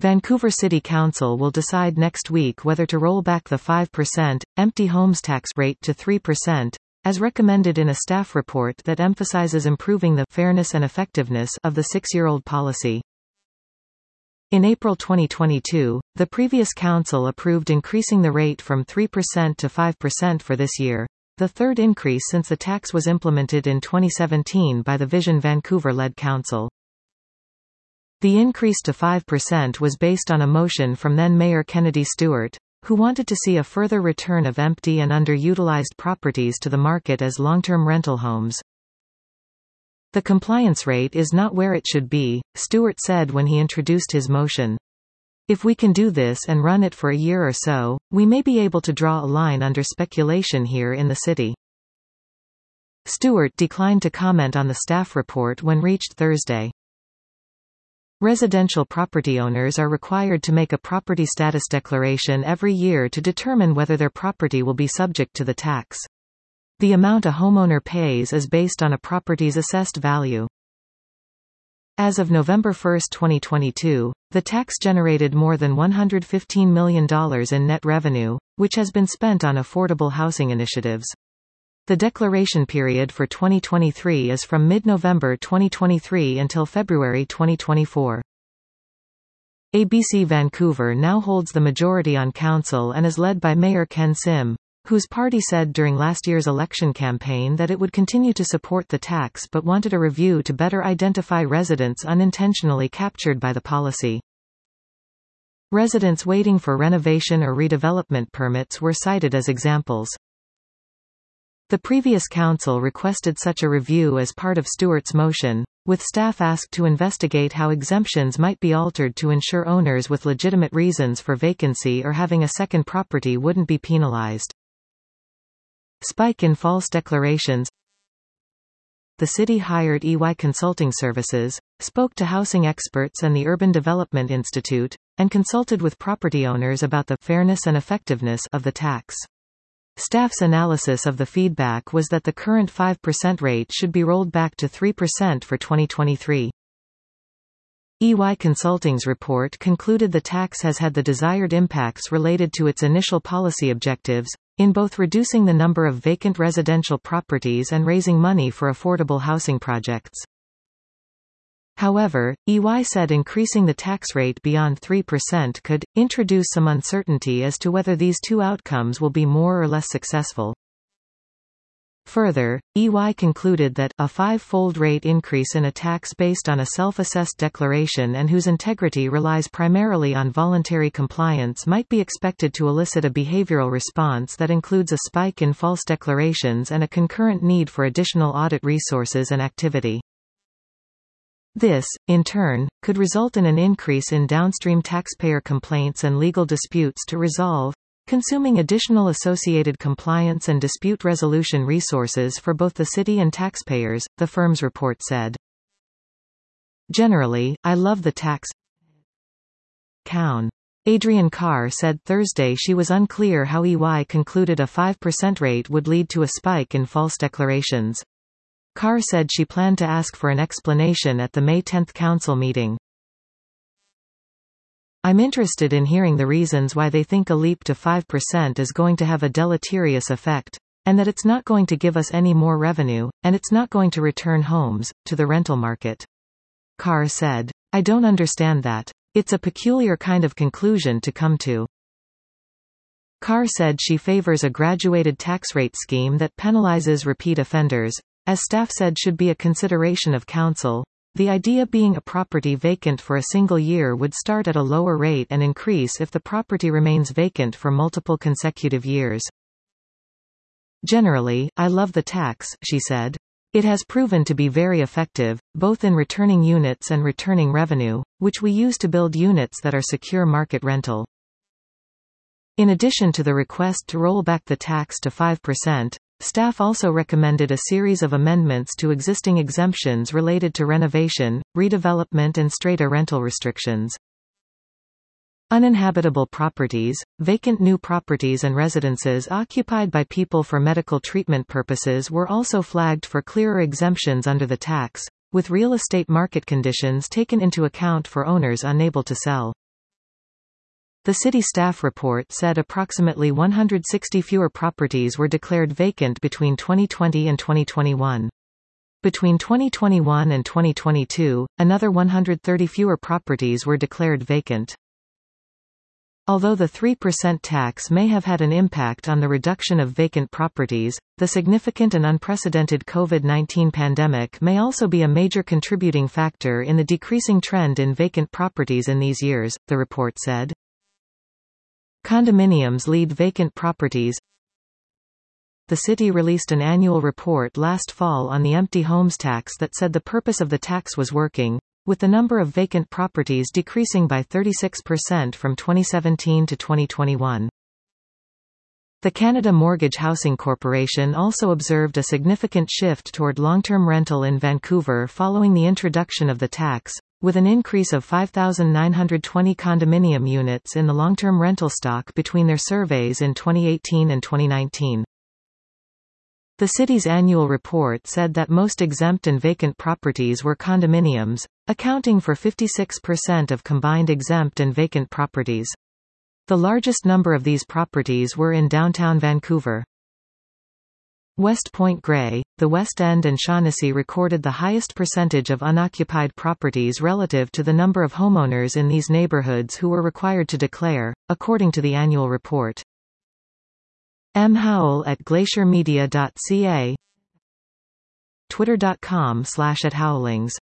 Vancouver City Council will decide next week whether to roll back the 5% empty homes tax rate to 3%, as recommended in a staff report that emphasizes improving the fairness and effectiveness of the six-year-old policy. In April 2022, the previous council approved increasing the rate from 3% to 5% for this year, the third increase since the tax was implemented in 2017 by the Vision Vancouver-led council. The increase to 5% was based on a motion from then-Mayor Kennedy Stewart, who wanted to see a further return of empty and underutilized properties to the market as long-term rental homes. The compliance rate is not where it should be, Stewart said when he introduced his motion. If we can do this and run it for a year or so, we may be able to draw a line under speculation here in the city. Stewart declined to comment on the staff report when reached Thursday. Residential property owners are required to make a property status declaration every year to determine whether their property will be subject to the tax. The amount a homeowner pays is based on a property's assessed value. As of November 1, 2022, the tax generated more than $115 million in net revenue, which has been spent on affordable housing initiatives. The declaration period for 2023 is from mid-November 2023 until February 2024. ABC Vancouver now holds the majority on council and is led by Mayor Ken Sim, whose party said during last year's election campaign that it would continue to support the tax but wanted a review to better identify residents unintentionally captured by the policy. Residents waiting for renovation or redevelopment permits were cited as examples. The previous council requested such a review as part of Stewart's motion, with staff asked to investigate how exemptions might be altered to ensure owners with legitimate reasons for vacancy or having a second property wouldn't be penalized. Spike in false declarations. The city hired EY Consulting Services, spoke to housing experts and the Urban Development Institute, and consulted with property owners about the fairness and effectiveness of the tax. Staff's analysis of the feedback was that the current 5% rate should be rolled back to 3% for 2023. EY Consulting's report concluded the tax has had the desired impacts related to its initial policy objectives, in both reducing the number of vacant residential properties and raising money for affordable housing projects. However, EY said increasing the tax rate beyond 3% could introduce some uncertainty as to whether these two outcomes will be more or less successful. Further, EY concluded that a five-fold rate increase in a tax based on a self-assessed declaration and whose integrity relies primarily on voluntary compliance might be expected to elicit a behavioral response that includes a spike in false declarations and a concurrent need for additional audit resources and activity. This, in turn, could result in an increase in downstream taxpayer complaints and legal disputes to resolve, consuming additional associated compliance and dispute resolution resources for both the city and taxpayers, the firm's report said. Generally, I love the tax. Adrienne Carr said Thursday she was unclear how EY concluded a 5% rate would lead to a spike in false declarations. Carr said she planned to ask for an explanation at the May 10 council meeting. I'm interested in hearing the reasons why they think a leap to 5% is going to have a deleterious effect, and that it's not going to give us any more revenue, and it's not going to return homes to the rental market. Carr said, I don't understand that. It's a peculiar kind of conclusion to come to. Carr said she favors a graduated tax rate scheme that penalizes repeat offenders, as staff said should be a consideration of council. The idea being a property vacant for a single year would start at a lower rate and increase if the property remains vacant for multiple consecutive years. Generally, I love the tax, she said. It has proven to be very effective, both in returning units and returning revenue, which we use to build units that are secure market rental. In addition to the request to roll back the tax to 5%, staff also recommended a series of amendments to existing exemptions related to renovation, redevelopment and strata rental restrictions. Uninhabitable properties, vacant new properties and residences occupied by people for medical treatment purposes were also flagged for clearer exemptions under the tax, with real estate market conditions taken into account for owners unable to sell. The city staff report said approximately 160 fewer properties were declared vacant between 2020 and 2021. Between 2021 and 2022, another 130 fewer properties were declared vacant. Although the 3% tax may have had an impact on the reduction of vacant properties, the significant and unprecedented COVID-19 pandemic may also be a major contributing factor in the decreasing trend in vacant properties in these years, the report said. Condominiums lead vacant properties. The city released an annual report last fall on the empty homes tax that said the purpose of the tax was working, with the number of vacant properties decreasing by 36% from 2017 to 2021. The Canada Mortgage Housing Corporation also observed a significant shift toward long-term rental in Vancouver following the introduction of the tax, with an increase of 5,920 condominium units in the long-term rental stock between their surveys in 2018 and 2019. The city's annual report said that most exempt and vacant properties were condominiums, accounting for 56% of combined exempt and vacant properties. The largest number of these properties were in downtown Vancouver. West Point Grey, the West End and Shaughnessy recorded the highest percentage of unoccupied properties relative to the number of homeowners in these neighborhoods who were required to declare, according to the annual report. M. Howell at glaciermedia.ca, twitter.com/@howlings